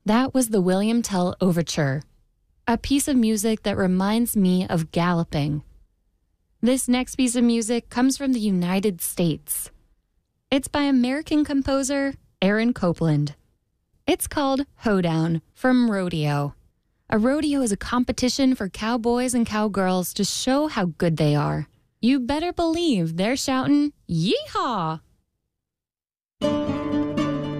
That was the William Tell Overture, a piece of music that reminds me of galloping. This next piece of music comes from the United States. It's by American composer Aaron Copland. It's called Hoedown from Rodeo. A rodeo is a competition for cowboys and cowgirls to show how good they are. You better believe they're shouting, "Yeehaw!"